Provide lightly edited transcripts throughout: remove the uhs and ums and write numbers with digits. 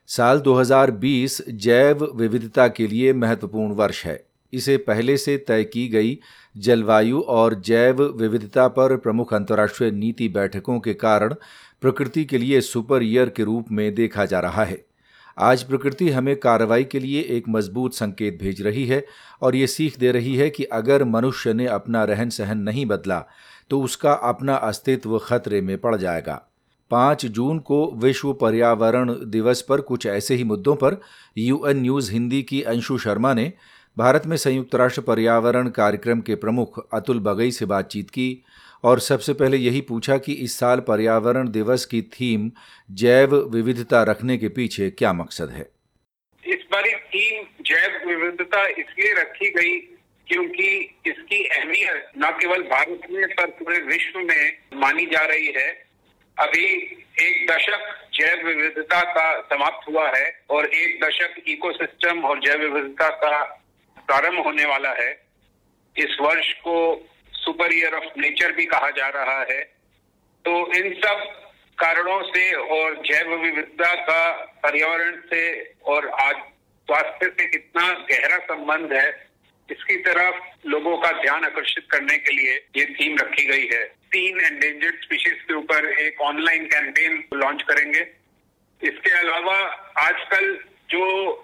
साल 2020 जैव विविधता के लिए महत्वपूर्ण वर्ष है। इसे पहले से तय की गई जलवायु और जैव विविधता पर प्रमुख अंतर्राष्ट्रीय नीति बैठकों के कारण प्रकृति के लिए सुपर ईयर के रूप में देखा जा रहा है। आज प्रकृति हमें कार्रवाई के लिए एक मजबूत संकेत भेज रही है और ये सीख दे रही है कि अगर मनुष्य ने अपना रहन सहन नहीं बदला तो उसका अपना अस्तित्व खतरे में पड़ जाएगा। 5 जून को विश्व पर्यावरण दिवस पर कुछ ऐसे ही मुद्दों पर यूएन न्यूज़ हिंदी की अंशु शर्मा ने भारत में संयुक्त राष्ट्र पर्यावरण कार्यक्रम के प्रमुख अतुल बगई से बातचीत की और सबसे पहले यही पूछा कि इस साल पर्यावरण दिवस की थीम जैव विविधता रखने के पीछे क्या मकसद है। इस बार थीम जैव विविधता इसलिए रखी गई क्योंकि इसकी अहमियत न केवल भारत में पर पूरे विश्व में मानी जा रही है। अभी 1 दशक जैव विविधता का समाप्त हुआ है और 1 दशक इकोसिस्टम और जैव विविधता का प्रारंभ होने वाला है। इस वर्ष को सुपर ईयर ऑफ नेचर भी कहा जा रहा है। तो इन सब कारणों से और जैव विविधता का पर्यावरण से और आज स्वास्थ्य से कितना गहरा संबंध है, इसकी तरफ लोगों का ध्यान आकर्षित करने के लिए ये थीम रखी गई है। 3 एंडेंजर्ड स्पीशीज के ऊपर एक ऑनलाइन कैंपेन लॉन्च करेंगे। इसके अलावा आजकल जो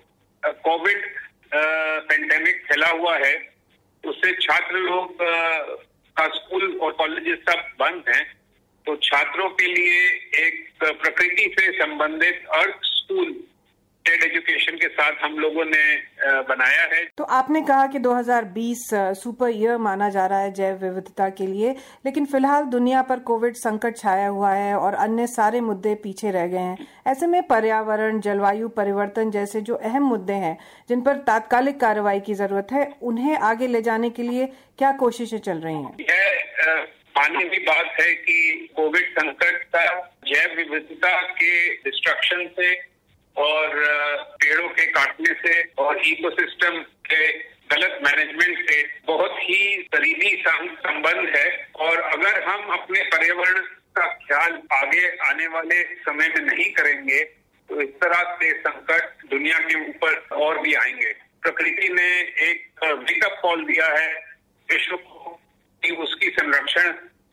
कोविड पेंडेमिक फैला हुआ है उससे छात्र लोग का स्कूल और कॉलेजेस सब बंद हैं, तो छात्रों के लिए एक प्रकृति से संबंधित अर्थ स्कूल टेड एजुकेशन के साथ हम लोगों ने बनाया है। तो आपने कहा कि 2020 सुपर ईयर माना जा रहा है जैव विविधता के लिए, लेकिन फिलहाल दुनिया पर कोविड संकट छाया हुआ है और अन्य सारे मुद्दे पीछे रह गए हैं। ऐसे में पर्यावरण, जलवायु परिवर्तन जैसे जो अहम मुद्दे हैं जिन पर तात्कालिक कार्रवाई की जरूरत है, उन्हें आगे ले जाने के लिए क्या कोशिशें चल रही हैं? यह मानने की बात है कि कोविड संकट का जैव विविधता के डिस्ट्रक्शन से और पेड़ों के काटने से और इकोसिस्टम के गलत मैनेजमेंट से बहुत ही करीबी संबंध है। और अगर हम अपने पर्यावरण का ख्याल आगे आने वाले समय में नहीं करेंगे तो इस तरह से संकट दुनिया के ऊपर और भी आएंगे। प्रकृति ने एक वेकअप कॉल दिया है विश्व को कि उसकी संरक्षण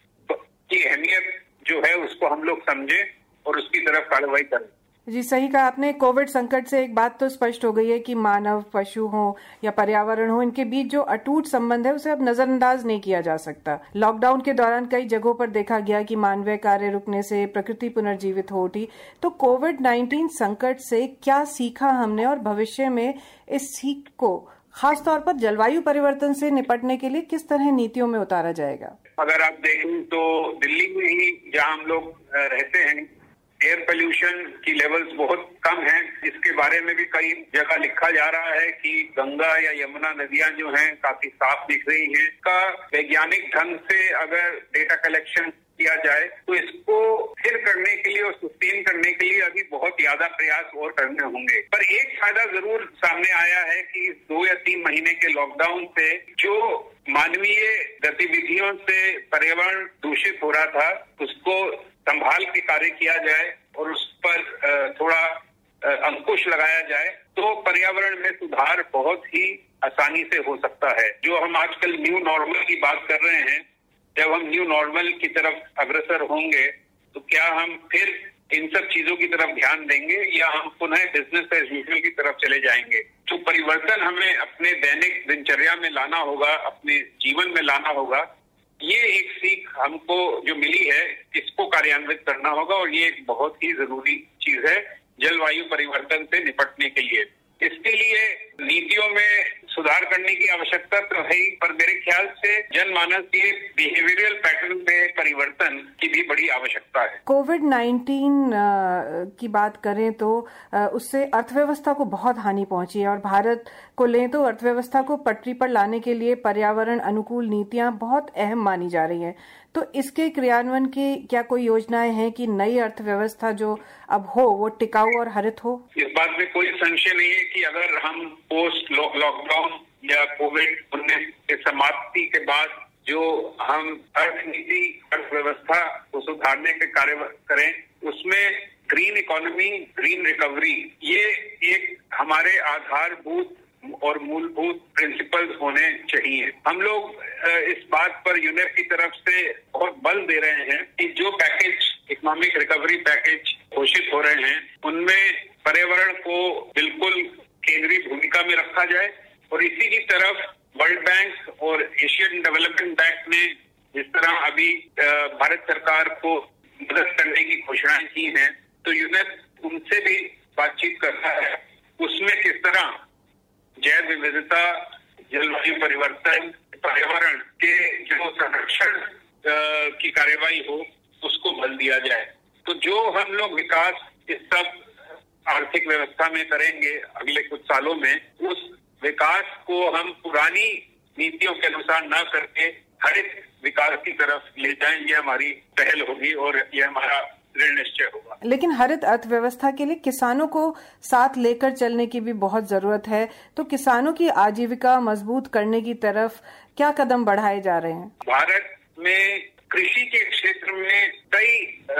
की अहमियत जो है उसको हम लोग समझें और उसकी तरफ कार्रवाई करें। जी, सही कहा आपने। कोविड संकट से एक बात तो स्पष्ट हो गई है कि मानव, पशु हो या पर्यावरण हो, इनके बीच जो अटूट संबंध है उसे अब नजरअंदाज नहीं किया जा सकता। लॉकडाउन के दौरान कई जगहों पर देखा गया कि मानवीय कार्य रुकने से प्रकृति पुनर्जीवित हो उठी। तो कोविड-19 संकट से क्या सीखा हमने और भविष्य में इस सीख को खासतौर पर जलवायु परिवर्तन से निपटने के लिए किस तरह नीतियों में उतारा जाएगा? अगर आप देखें तो दिल्ली में ही जहाँ हम लोग रहते हैं, एयर पोल्यूशन की लेवल्स बहुत कम हैं। इसके बारे में भी कई जगह लिखा जा रहा है कि गंगा या यमुना नदियां जो हैं काफी साफ दिख रही हैं। इसका वैज्ञानिक ढंग से अगर डेटा कलेक्शन किया जाए तो इसको स्थिर करने के लिए और सस्टेन करने के लिए अभी बहुत ज्यादा प्रयास और करने होंगे। पर एक फायदा जरूर सामने आया है कि 2 या 3 महीने के लॉकडाउन से जो मानवीय गतिविधियों से पर्यावरण दूषित हो रहा था उसको संभाल के कार्य किया जाए और उस पर थोड़ा अंकुश लगाया जाए तो पर्यावरण में सुधार बहुत ही आसानी से हो सकता है। जो हम आजकल न्यू नॉर्मल की बात कर रहे हैं, जब हम न्यू नॉर्मल की तरफ अग्रसर होंगे तो क्या हम फिर इन सब चीजों की तरफ ध्यान देंगे या हम पुनः बिजनेस एज यूजुअल की तरफ चले जाएंगे? जो परिवर्तन हमें अपने दैनिक दिनचर्या में लाना होगा, अपने जीवन में लाना होगा, ये एक सीख हमको जो मिली है इसको कार्यान्वित करना होगा और ये एक बहुत ही जरूरी चीज है जलवायु परिवर्तन से निपटने के लिए। इसके लिए नीतियों में सुधार करने की आवश्यकता तो है ही, पर मेरे ख्याल से जनमानस के बिहेवियरल पैटर्न में परिवर्तन की भी बड़ी आवश्यकता है। कोविड-19 की बात करें तो उससे अर्थव्यवस्था को बहुत हानि पहुंची है और भारत को लें तो अर्थव्यवस्था को पटरी पर लाने के लिए पर्यावरण अनुकूल नीतियां बहुत अहम मानी जा रही हैं। तो इसके क्रियान्वयन की क्या कोई योजनाएं हैं कि नई अर्थव्यवस्था जो अब हो वो टिकाऊ और हरित हो? इस बात में कोई संशय नहीं है कि अगर हम पोस्ट लॉकडाउन या कोविड-19 के समाप्ति के बाद जो हम अर्थनीति, अर्थव्यवस्था को सुधारने के कार्य करें, उसमें ग्रीन इकोनॉमी, ग्रीन रिकवरी, ये एक हमारे आधारभूत और मूलभूत प्रिंसिपल्स होने चाहिए। हम लोग इस बात पर यूनेप की तरफ से बहुत बल दे रहे हैं कि जो पैकेज, इकोनॉमिक रिकवरी पैकेज घोषित हो रहे हैं, उनमें पर्यावरण को बिल्कुल केंद्रीय भूमिका में रखा जाए। और इसी की तरफ वर्ल्ड बैंक और एशियन डेवलपमेंट बैंक ने जिस तरह अभी भारत सरकार को मदद करने की घोषणाएं की हैं, तो यूनेप उनसे भी बातचीत कर रहा है। उसमें किस तरह जैव विविधता, जलवायु परिवर्तन, पर्यावरण के जो संरक्षण की कार्यवाही हो, उसको बल दिया जाए। तो जो हम लोग विकास इस सब आर्थिक व्यवस्था में करेंगे अगले कुछ सालों में, उस विकास को हम पुरानी नीतियों के अनुसार न करके हरित विकास की तरफ ले जाएं, ये हमारी पहल होगी और ये हमारा दृढ़ निश्चय होगा। लेकिन हरित अर्थव्यवस्था के लिए किसानों को साथ लेकर चलने की भी बहुत जरूरत है। तो किसानों की आजीविका मजबूत करने की तरफ क्या कदम बढ़ाए जा रहे हैं? भारत में कृषि के क्षेत्र में कई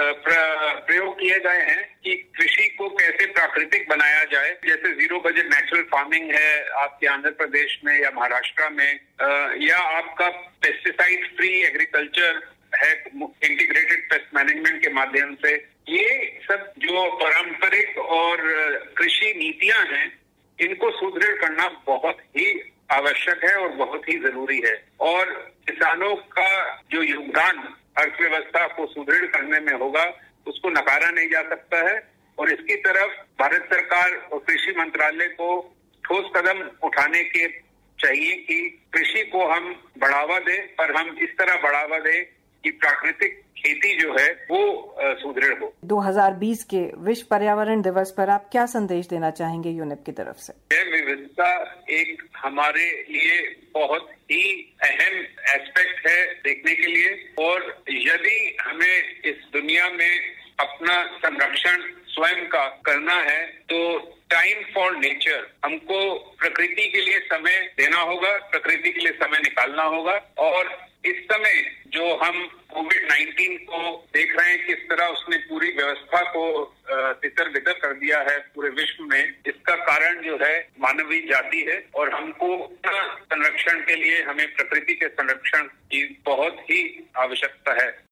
प्रयोग किए गए हैं कि कृषि को कैसे प्राकृतिक बनाया जाए। जैसे जीरो बजट नेचुरल फार्मिंग है आपके आंध्र प्रदेश में या महाराष्ट्र में, या आपका पेस्टिसाइड फ्री एग्रीकल्चर है इंटीग्रेटेड पेस्ट मैनेजमेंट के माध्यम से। ये सब जो पारंपरिक और कृषि नीतियां हैं, इनको सुदृढ़ करना बहुत ही आवश्यक है और बहुत ही जरूरी है। और किसानों का जो योगदान अर्थव्यवस्था को सुदृढ़ करने में होगा, उसको नकारा नहीं जा सकता है। और इसकी तरफ भारत सरकार और कृषि मंत्रालय को ठोस कदम उठाने के चाहिए कि कृषि को हम बढ़ावा दें, पर हम इस तरह बढ़ावा दें कि प्राकृतिक खेती जो है वो सुदृढ़ हो। 2020 के विश्व पर्यावरण दिवस पर आप क्या संदेश देना चाहेंगे यूनेप की तरफ से? जैव विविधता एक हमारे लिए बहुत ही अहम एस्पेक्ट है देखने के लिए, और यदि हमें इस दुनिया में अपना संरक्षण स्वयं का करना है तो टाइम फॉर नेचर, हमको प्रकृति के लिए समय देना होगा, प्रकृति के लिए समय निकालना होगा। और इस समय जो हम कोविड-19 को देख रहे हैं, किस तरह उसने पूरी व्यवस्था को तितर-बितर कर दिया है पूरे विश्व में, इसका कारण जो है मानवीय जाति है। और हमको संरक्षण के लिए हमें प्रकृति के संरक्षण की बहुत ही आवश्यकता है।